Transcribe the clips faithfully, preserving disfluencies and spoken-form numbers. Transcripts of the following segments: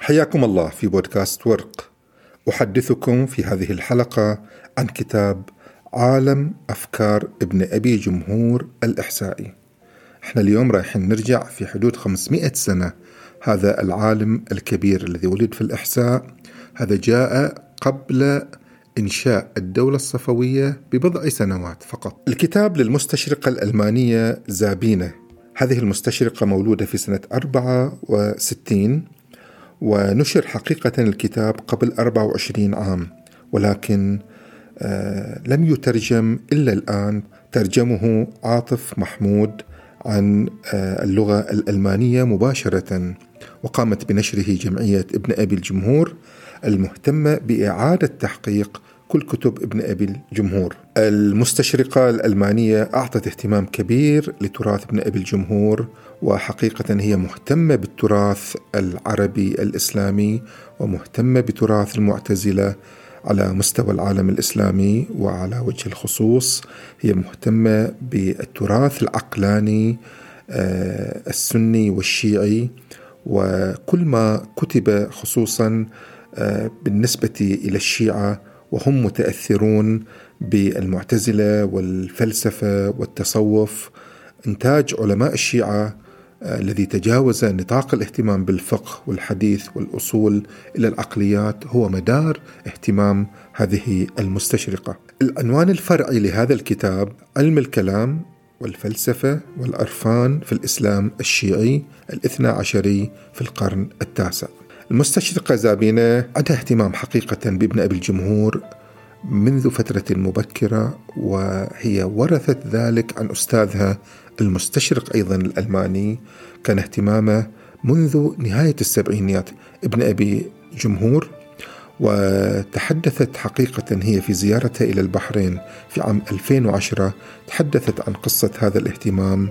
حياكم الله في بودكاست ورق. أحدثكم في هذه الحلقة عن كتاب عالم أفكار ابن أبي جمهور الإحسائي. احنا اليوم رايحين نرجع في حدود خمسمائة سنة. هذا العالم الكبير الذي ولد في الإحساء هذا جاء قبل إنشاء الدولة الصفوية ببضع سنوات فقط. الكتاب للمستشرقة الألمانية زابينة. هذه المستشرقة مولودة في سنة أربعة وستين، ونشر حقيقة الكتاب قبل أربعة وعشرين عام، ولكن آه لم يترجم إلا الآن. ترجمه عاطف محمود عن آه اللغة الألمانية مباشرة، وقامت بنشره جمعية ابن أبي الجمهور المهتمة بإعادة تحقيق كل كتب ابن أبي الجمهور. المستشرقة الألمانية أعطت اهتمام كبير لتراث ابن أبي الجمهور، وحقيقة هي مهتمة بالتراث العربي الإسلامي ومهتمة بتراث المعتزلة على مستوى العالم الإسلامي، وعلى وجه الخصوص هي مهتمة بالتراث العقلاني السني والشيعي، وكل ما كتب خصوصا بالنسبة إلى الشيعة، وهم متأثرون بالمعتزلة والفلسفة والتصوف. إنتاج علماء الشيعة الذي تجاوز نطاق الاهتمام بالفقه والحديث والأصول إلى العقليات هو مدار اهتمام هذه المستشرقة. العنوان الفرعي لهذا الكتاب علم الكلام والفلسفة والعرفان في الإسلام الشيعي الاثنى عشري في القرن التاسع. المستشرقة زابينة عندها اهتمام حقيقة بابن أبي الجمهور منذ فترة مبكرة، وهي ورثت ذلك عن أستاذها المستشرق أيضا الألماني. كان اهتمامه منذ نهاية السبعينيات ابن أبي جمهور، وتحدثت حقيقة هي في زيارتها إلى البحرين في عام ألفين وعشرة، تحدثت عن قصة هذا الاهتمام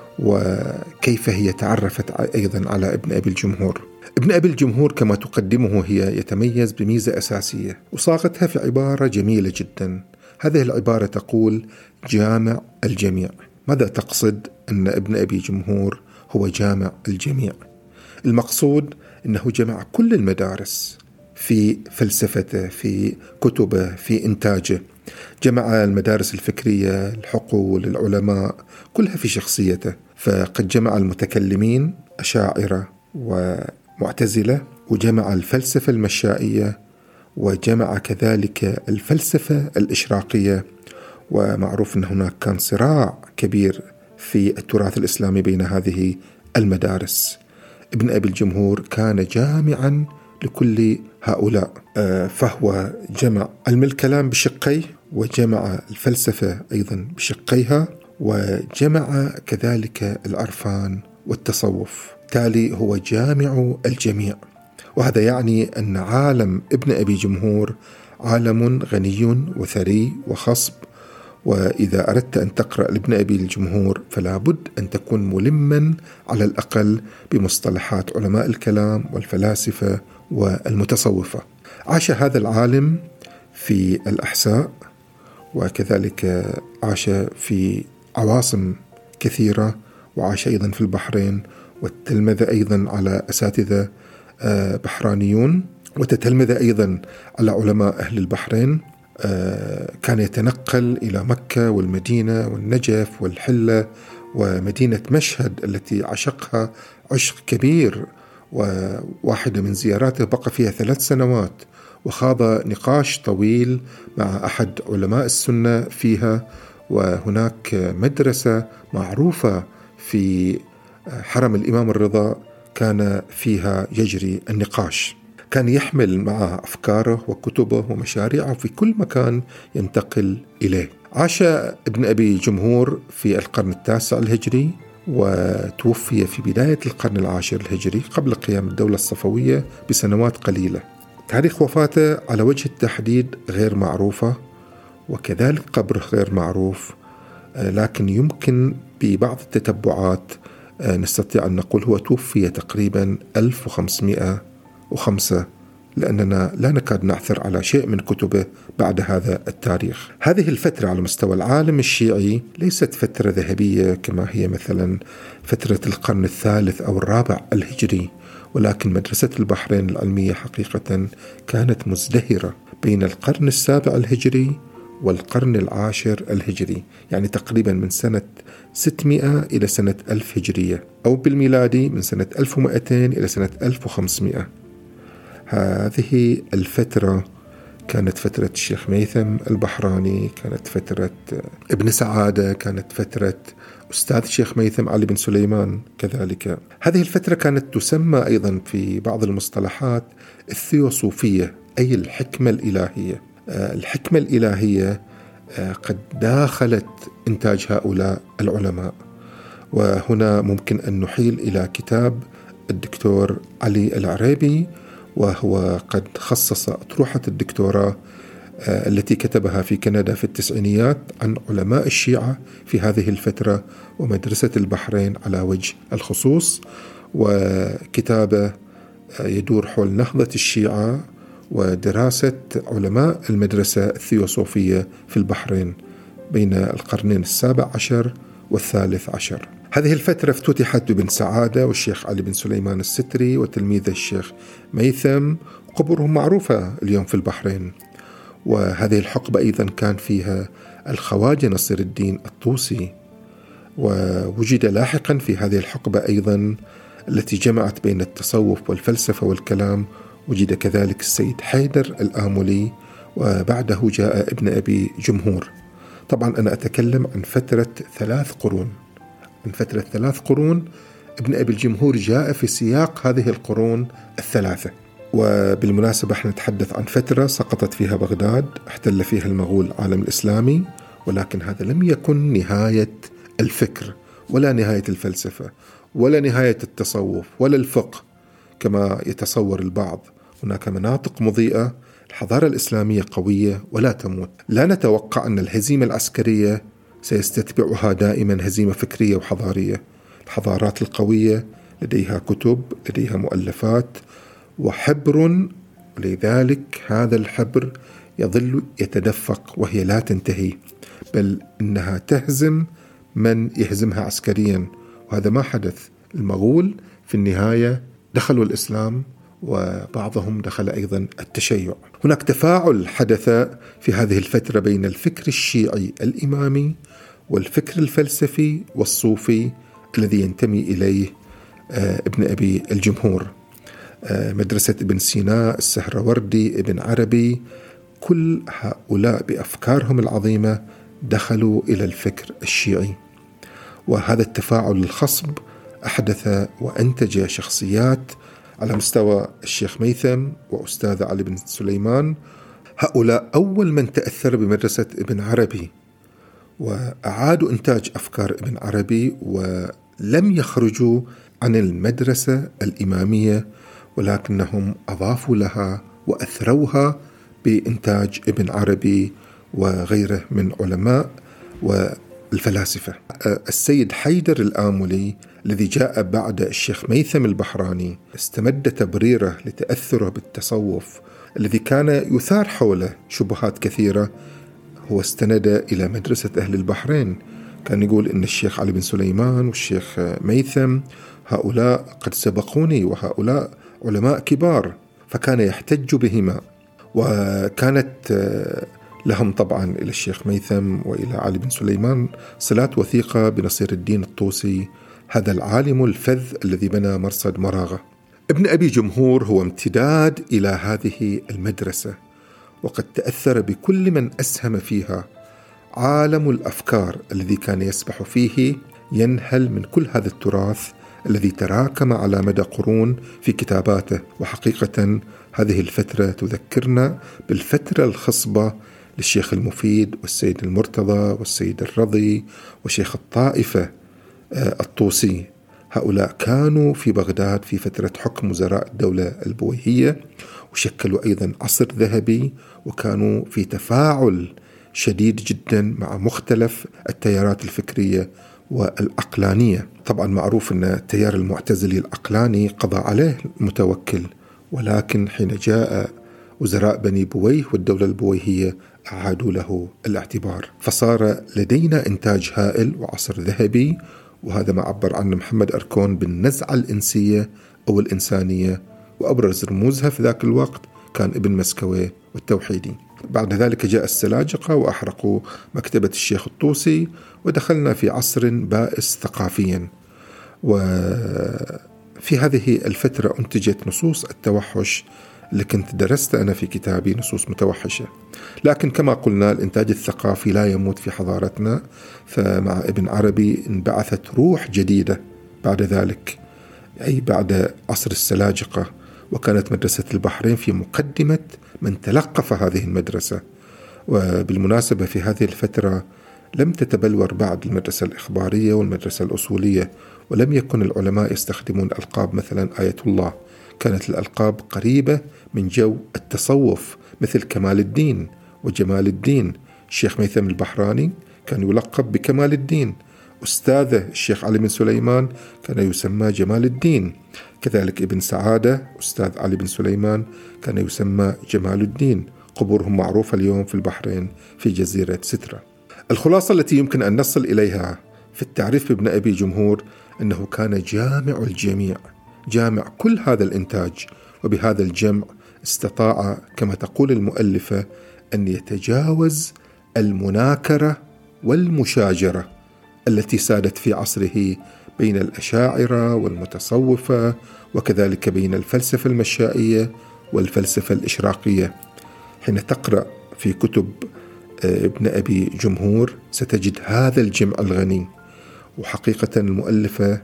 وكيف هي تعرفت أيضا على ابن أبي الجمهور. ابن أبي الجمهور كما تقدمه هي يتميز بميزة أساسية وصاغتها في عبارة جميلة جدا. هذه العبارة تقول جامع الجميع. ماذا تقصد أن ابن أبي جمهور هو جامع الجميع؟ المقصود أنه جمع كل المدارس في فلسفته، في كتبه، في إنتاجه. جمع المدارس الفكرية، الحقول، العلماء، كلها في شخصيته. فقد جمع المتكلمين أشاعرة ومعتزلة، وجمع الفلسفة المشائية، وجمع كذلك الفلسفة الإشراقية. ومعروف أن هناك كان صراع كبير في التراث الإسلامي بين هذه المدارس. ابن أبي الجمهور كان جامعا لكل هؤلاء، فهو جمع علم الكلام بشقيه، وجمع الفلسفة أيضا بشقيها، وجمع كذلك العرفان والتصوف. تالي هو جامع الجميع، وهذا يعني أن عالم ابن أبي جمهور عالم غني وثري وخصب. وإذا أردت أن تقرأ لابن أبي الجمهور فلا بد أن تكون ملما على الأقل بمصطلحات علماء الكلام والفلاسفة والمتصوفة. عاش هذا العالم في الأحساء، وكذلك عاش في عواصم كثيرة، وعاش أيضا في البحرين، وتلمذ أيضا على أساتذة بحرانيون، وتتلمذ أيضا على علماء أهل البحرين. كان يتنقل إلى مكة والمدينة والنجف والحلة ومدينة مشهد التي عشقها عشق كبير، وواحدة من زياراته بقى فيها ثلاث سنوات، وخاض نقاش طويل مع أحد علماء السنة فيها. وهناك مدرسة معروفة في حرم الإمام الرضا كان فيها يجري النقاش. كان يحمل معه أفكاره وكتبه ومشاريعه في كل مكان ينتقل إليه. عاش ابن أبي جمهور في القرن التاسع الهجري، وتوفي في بداية القرن العاشر الهجري قبل قيام الدولة الصفوية بسنوات قليلة. تاريخ وفاته على وجه التحديد غير معروفة، وكذلك قبره غير معروف، لكن يمكن ببعض التتبعات نستطيع أن نقول هو توفي تقريبا ألف وخمسمائة وخمسة لأننا لا نكاد نعثر على شيء من كتبه بعد هذا التاريخ. هذه الفترة على مستوى العالم الشيعي ليست فترة ذهبية كما هي مثلا فترة القرن الثالث أو الرابع الهجري، ولكن مدرسة البحرين العلمية حقيقة كانت مزدهرة بين القرن السابع الهجري والقرن العاشر الهجري، يعني تقريبا من سنة ستمائة إلى سنة ألف هجرية، أو بالميلادي من سنة ألف ومئتين إلى سنة ألف وخمسمائة. هذه الفترة كانت فترة الشيخ ميثم البحراني، كانت فترة ابن سعادة، كانت فترة أستاذ الشيخ ميثم علي بن سليمان كذلك. هذه الفترة كانت تسمى أيضا في بعض المصطلحات الثيوصوفية، أي الحكمة الإلهية. الحكمة الإلهية قد داخلت إنتاج هؤلاء العلماء، وهنا ممكن أن نحيل إلى كتاب الدكتور علي العريبي، وهو قد خصص أطروحة الدكتوراه التي كتبها في كندا في التسعينيات عن علماء الشيعة في هذه الفترة ومدرسة البحرين على وجه الخصوص، وكتابه يدور حول نهضة الشيعة ودراسة علماء المدرسة الثيوصوفية في البحرين بين القرنين السابع عشر والثالث عشر. هذه الفترة افتتحت بابن سعادة والشيخ علي بن سليمان الستري وتلميذه الشيخ ميثم، قبورهم معروفة اليوم في البحرين. وهذه الحقبة أيضا كان فيها الخواجة نصير الدين الطوسي، ووجد لاحقا في هذه الحقبة أيضا التي جمعت بين التصوف والفلسفة والكلام، وجد كذلك السيد حيدر الآملي، وبعده جاء ابن أبي جمهور. طبعا أنا أتكلم عن فترة ثلاث قرون من فترة ثلاث قرون ابن أبي الجمهور جاء في سياق هذه القرون الثلاثة. وبالمناسبة احنا نتحدث عن فترة سقطت فيها بغداد، احتل فيها المغول العالم الإسلامي، ولكن هذا لم يكن نهاية الفكر ولا نهاية الفلسفة ولا نهاية التصوف ولا الفقه كما يتصور البعض. هناك مناطق مضيئة، الحضارة الإسلامية قوية ولا تموت. لا نتوقع أن الهزيمة العسكرية سيستتبعها دائما هزيمة فكرية وحضارية. الحضارات القوية لديها كتب، لديها مؤلفات وحبر، ولذلك هذا الحبر يظل يتدفق وهي لا تنتهي، بل إنها تهزم من يهزمها عسكريا، وهذا ما حدث. المغول في النهاية دخلوا الإسلام، وبعضهم دخل أيضا التشيع. هناك تفاعل حدث في هذه الفترة بين الفكر الشيعي الإمامي والفكر الفلسفي والصوفي الذي ينتمي إليه ابن أبي الجمهور. مدرسة ابن سينا، السهروردي، ابن عربي، كل هؤلاء بأفكارهم العظيمة دخلوا إلى الفكر الشيعي، وهذا التفاعل الخصب أحدث وأنتج شخصيات على مستوى الشيخ ميثم وأستاذ علي بن سليمان. هؤلاء أول من تأثر بمدرسة ابن عربي، وأعادوا إنتاج أفكار ابن عربي، ولم يخرجوا عن المدرسة الإمامية، ولكنهم أضافوا لها وأثروها بإنتاج ابن عربي وغيره من علماء والفلاسفة. السيد حيدر الآملي الذي جاء بعد الشيخ ميثم البحراني استمد تبريره لتأثره بالتصوف الذي كان يثار حوله شبهات كثيرة. هو استند إلى مدرسة أهل البحرين، كان يقول إن الشيخ علي بن سليمان والشيخ ميثم هؤلاء قد سبقوني وهؤلاء علماء كبار، فكان يحتج بهما. وكانت لهم طبعا إلى الشيخ ميثم وإلى علي بن سليمان صلات وثيقة بنصير الدين الطوسي، هذا العالم الفذ الذي بنى مرصد مراغة. ابن أبي جمهور هو امتداد إلى هذه المدرسة، وقد تأثر بكل من أسهم فيها. عالم الأفكار الذي كان يسبح فيه ينهل من كل هذا التراث الذي تراكم على مدى قرون في كتاباته. وحقيقة هذه الفترة تذكرنا بالفترة الخصبة للشيخ المفيد والسيد المرتضى والسيد الرضي وشيخ الطائفة الطوسي. هؤلاء كانوا في بغداد في فترة حكم وزراء الدولة البويهية، وشكلوا أيضا عصر ذهبي، وكانوا في تفاعل شديد جدا مع مختلف التيارات الفكرية والعقلانية. طبعا معروف أن التيار المعتزلي العقلاني قضى عليه المتوكل ولكن حين جاء وزراء بني بويه والدولة البويهية أعادوا له الاعتبار، فصار لدينا إنتاج هائل وعصر ذهبي، وهذا ما عبر عنه محمد أركون بالنزعة الإنسية أو الإنسانية، وأبرز رموزها في ذاك الوقت كان ابن مسكوي والتوحيدي. بعد ذلك جاء السلاجقة وأحرقوا مكتبة الشيخ الطوسي، ودخلنا في عصر بائس ثقافيا. وفي هذه الفترة أنتجت نصوص التوحش اللي كنت درست أنا في كتابي، نصوص متوحشة. لكن كما قلنا الإنتاج الثقافي لا يموت في حضارتنا، فمع ابن عربي انبعثت روح جديدة بعد ذلك، أي بعد عصر السلاجقة، وكانت مدرسة البحرين في مقدمة من تلقف هذه المدرسة. وبالمناسبة في هذه الفترة لم تتبلور بعد المدرسة الإخبارية والمدرسة الأصولية، ولم يكن العلماء يستخدمون ألقاب مثلا آية الله، كانت الألقاب قريبة من جو التصوف مثل كمال الدين وجمال الدين. الشيخ ميثم البحراني كان يلقب بكمال الدين، أستاذه الشيخ علي بن سليمان كان يسمى جمال الدين، كذلك ابن سعادة أستاذ علي بن سليمان كان يسمى جمال الدين. قبورهم معروفة اليوم في البحرين في جزيرة سترة. الخلاصة التي يمكن أن نصل إليها في التعريف بابن أبي جمهور أنه كان جامع الجميع، جامع كل هذا الإنتاج، وبهذا الجمع استطاع كما تقول المؤلفة أن يتجاوز المناكرة والمشاجرة التي سادت في عصره بين الأشاعرة والمتصوفة، وكذلك بين الفلسفة المشائية والفلسفة الإشراقية. حين تقرأ في كتب ابن أبي جمهور ستجد هذا الجمع الغني. وحقيقة المؤلفة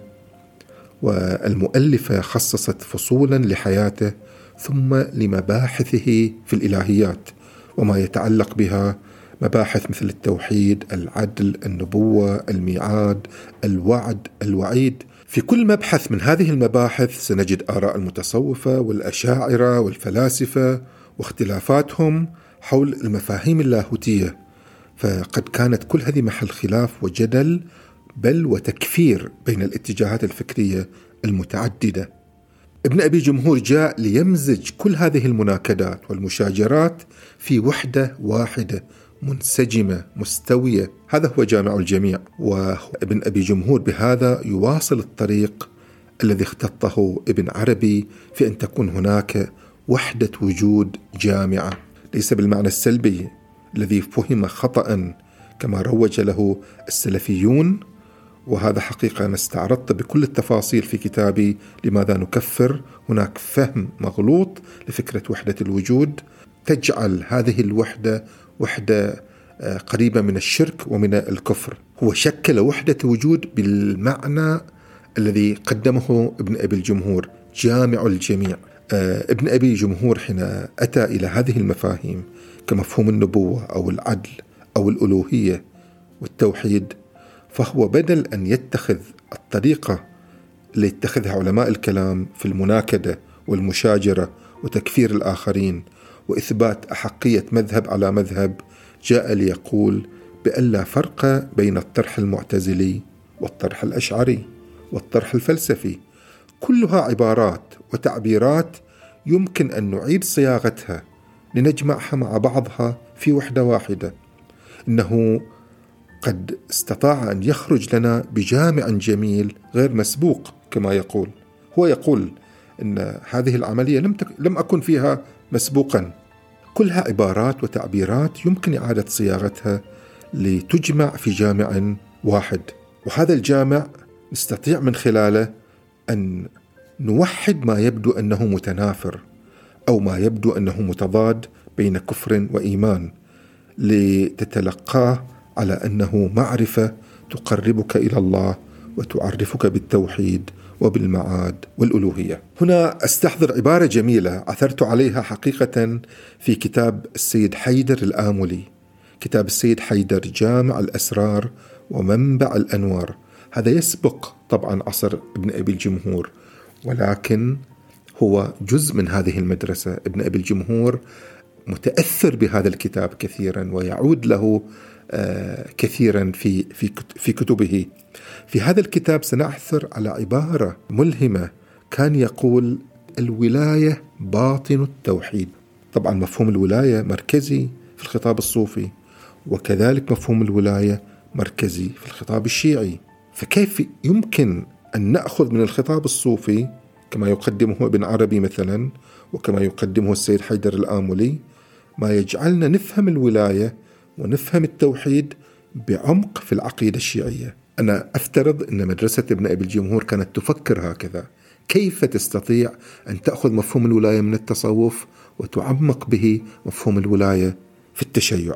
والمؤلفة خصصت فصولا لحياته ثم لمباحثه في الإلهيات وما يتعلق بها، مباحث مثل التوحيد، العدل، النبوة، الميعاد، الوعد، الوعيد. في كل مبحث من هذه المباحث سنجد آراء المتصوفة والأشاعرة والفلاسفة واختلافاتهم حول المفاهيم اللاهوتية، فقد كانت كل هذه محل خلاف وجدل بل وتكفير بين الاتجاهات الفكرية المتعددة. ابن أبي جمهور جاء ليمزج كل هذه المناكدات والمشاجرات في وحدة واحدة منسجمة مستوية، هذا هو جامع الجميع. وابن أبي جمهور بهذا يواصل الطريق الذي اختطه ابن عربي في أن تكون هناك وحدة وجود جامعة، ليس بالمعنى السلبي الذي فهم خطأ كما روج له السلفيون، وهذا حقيقة أنا استعرضت بكل التفاصيل في كتابي لماذا نكفر. هناك فهم مغلوط لفكرة وحدة الوجود تجعل هذه الوحدة وحدة قريبة من الشرك ومن الكفر. هو شكل وحدة وجود بالمعنى الذي قدمه ابن أبي الجمهور، جامع الجميع. ابن أبي جمهور حين أتى إلى هذه المفاهيم كمفهوم النبوة أو العدل أو الألوهية والتوحيد، فهو بدل أن يتخذ الطريقة اللي يتخذها علماء الكلام في المناكدة والمشاجرة وتكفير الآخرين وإثبات أحقية مذهب على مذهب، جاء ليقول بأن لا فرق بين الطرح المعتزلي والطرح الأشعري والطرح الفلسفي، كلها عبارات وتعبيرات يمكن أن نعيد صياغتها لنجمعها مع بعضها في وحدة واحدة. إنه قد استطاع أن يخرج لنا بجامع جميل غير مسبوق كما يقول. هو يقول إن هذه العملية لم, تك... لم أكن فيها مسبوقا، كلها عبارات وتعبيرات يمكن إعادة صياغتها لتجمع في جامع واحد، وهذا الجامع نستطيع من خلاله أن نوحد ما يبدو أنه متنافر أو ما يبدو أنه متضاد بين كفر وإيمان، لتتلقاه على أنه معرفة تقربك إلى الله وتعرفك بالتوحيد وبالمعاد والألوهية. هنا أستحضر عبارة جميلة عثرت عليها حقيقة في كتاب السيد حيدر الآملي، كتاب السيد حيدر جامع الأسرار ومنبع الأنوار. هذا يسبق طبعا عصر ابن أبي الجمهور، ولكن هو جزء من هذه المدرسة. ابن أبي الجمهور متأثر بهذا الكتاب كثيرا ويعود له آه كثيرا في في في كتبه. في هذا الكتاب سنعثر على عبارة ملهمة، كان يقول الولاية باطن التوحيد. طبعا مفهوم الولاية مركزي في الخطاب الصوفي، وكذلك مفهوم الولاية مركزي في الخطاب الشيعي. فكيف يمكن أن نأخذ من الخطاب الصوفي كما يقدمه ابن عربي مثلا، وكما يقدمه السيد حيدر الآملي، ما يجعلنا نفهم الولاية ونفهم التوحيد بعمق في العقيدة الشيعية؟ أنا أفترض أن مدرسة ابن أبي الجمهور كانت تفكر هكذا. كيف تستطيع أن تأخذ مفهوم الولاية من التصوف وتعمق به مفهوم الولاية في التشيع؟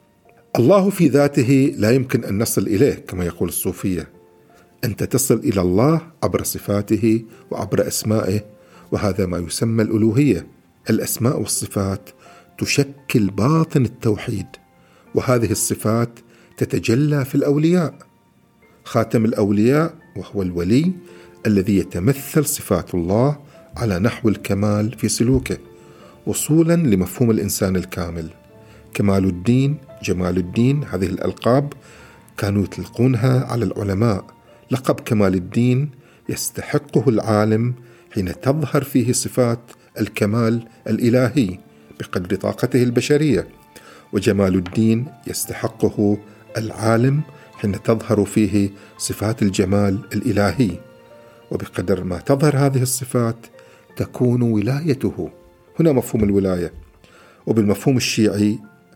الله في ذاته لا يمكن أن نصل إليه كما يقول الصوفية. أنت تصل إلى الله عبر صفاته وعبر أسمائه، وهذا ما يسمى الألوهية. الأسماء والصفات تشكل باطن التوحيد، وهذه الصفات تتجلى في الأولياء. خاتم الأولياء وهو الولي الذي يتمثل صفات الله على نحو الكمال في سلوكه، وصولا لمفهوم الإنسان الكامل. كمال الدين، جمال الدين، هذه الألقاب كانوا يطلقونها على العلماء. لقب كمال الدين يستحقه العالم حين تظهر فيه صفات الكمال الإلهي بقدر طاقته البشرية، وجمال الدين يستحقه العالم حين تظهر فيه صفات الجمال الإلهي، وبقدر ما تظهر هذه الصفات تكون ولايته. هنا مفهوم الولاية. وبالمفهوم الشيعي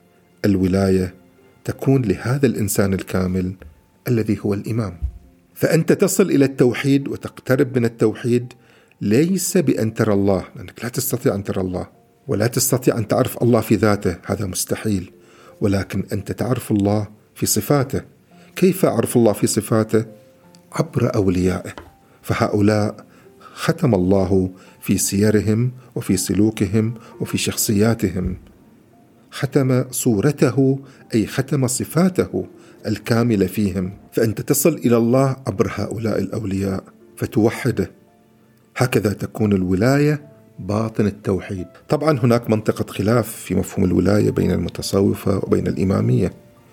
الولاية تكون لهذا الإنسان الكامل الذي هو الإمام. فأنت تصل إلى التوحيد وتقترب من التوحيد ليس بأن ترى الله، لأنك لا تستطيع أن ترى الله، ولا تستطيع أن تعرف الله في ذاته، هذا مستحيل، ولكن أنت تعرف الله في صفاته. كيف أعرف الله في صفاته؟ عبر أوليائه. فهؤلاء ختم الله في سيرهم وفي سلوكهم وفي شخصياتهم، ختم صورته أي ختم صفاته الكاملة فيهم. فأنت تصل إلى الله عبر هؤلاء الأولياء فتوحده. هكذا تكون الولاية باطن التوحيد. طبعا هناك منطقة خلاف في مفهوم الولاية بين المتصوفة وبين الإمامية،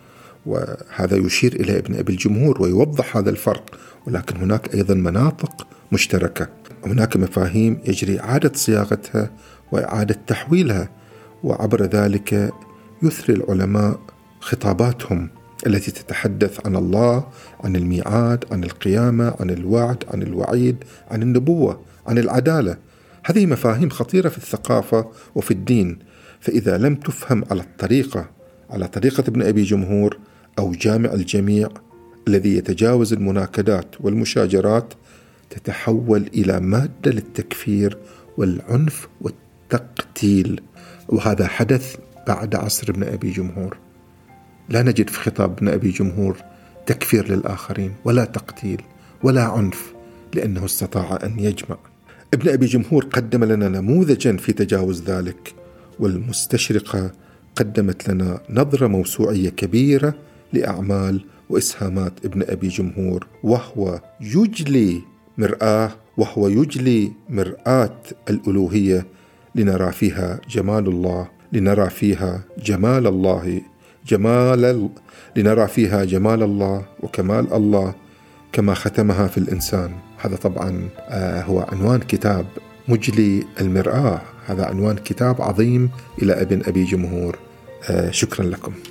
وهذا يشير إلى ابن أبي الجمهور ويوضح هذا الفرق، ولكن هناك أيضا مناطق مشتركة. هناك مفاهيم يجري إعادة صياغتها وإعادة تحويلها، وعبر ذلك يثري العلماء خطاباتهم التي تتحدث عن الله، عن الميعاد، عن القيامة، عن الوعد، عن الوعيد، عن النبوة، عن العدالة. هذه مفاهيم خطيرة في الثقافة وفي الدين، فإذا لم تفهم على الطريقة على طريقة ابن أبي جمهور أو جامع الجميع الذي يتجاوز المناكدات والمشاجرات، تتحول إلى مادة للتكفير والعنف والتقتيل. وهذا حدث بعد عصر ابن أبي جمهور. لا نجد في خطاب ابن أبي جمهور تكفير للآخرين ولا تقتيل ولا عنف، لأنه استطاع أن يجمع. ابن أبي جمهور قدم لنا نموذجا في تجاوز ذلك، والمستشرقة قدمت لنا نظرة موسوعية كبيرة لأعمال وإسهامات ابن أبي جمهور، وهو يجلي مرآة وهو يجلي مرآة الألوهية لنرى فيها جمال الله، لنرى فيها جمال الله جمال ال... لنرى فيها جمال الله وكمال الله كما ختمها في الإنسان. هذا طبعا آه هو عنوان كتاب مجلي المرآة، هذا عنوان كتاب عظيم إلى ابن أبي جمهور. آه شكرا لكم.